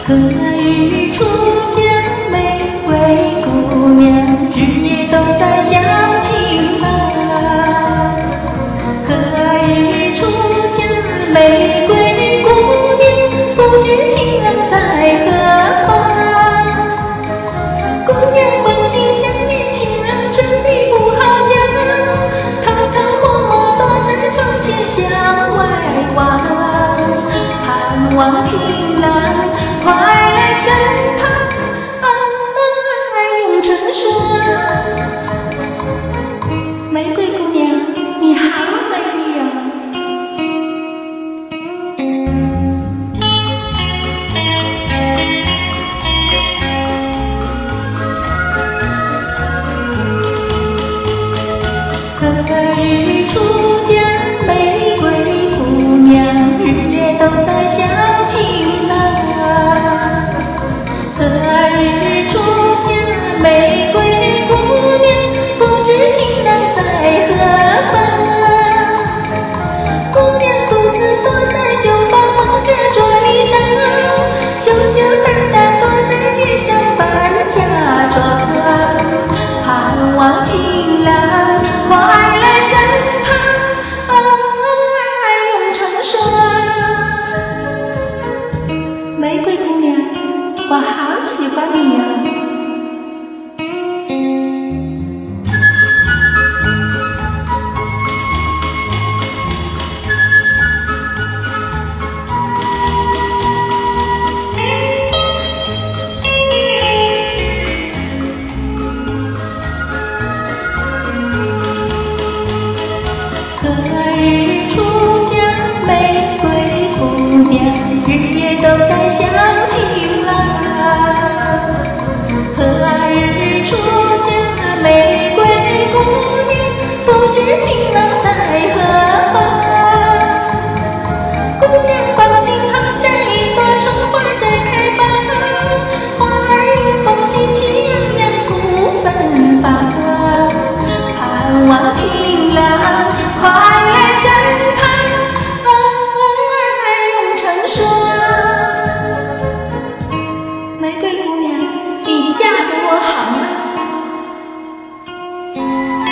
何日出嫁玫瑰姑娘，日夜都在想情郎。何日出嫁玫瑰姑娘，不知情郎在何方。姑娘欢喜想念情郎，准备不好讲，偷偷摸摸躲在窗前向外望，盼望情郎快来身旁，永成双。玫瑰姑娘，你好美丽哦！何日出嫁玫瑰姑娘，日夜都在想情郎。何日出嫁玫瑰姑娘，不知情郎在何方。姑娘独自躲在绣房，忙着做衣裳，羞羞答答躲在街上扮嫁妆，盼望情郎快来身旁，永成双。玫瑰姑娘，我好喜欢你呀！何日出嫁玫瑰姑娘，日夜都在想情郎。何日出嫁玫瑰姑娘，不知情郎在何方。姑娘芳心好像一朵春花在开放，花儿迎风喜气洋洋吐芬芳，盼望情郎快来身旁，永成双。玫瑰姑娘，你嫁给我好吗？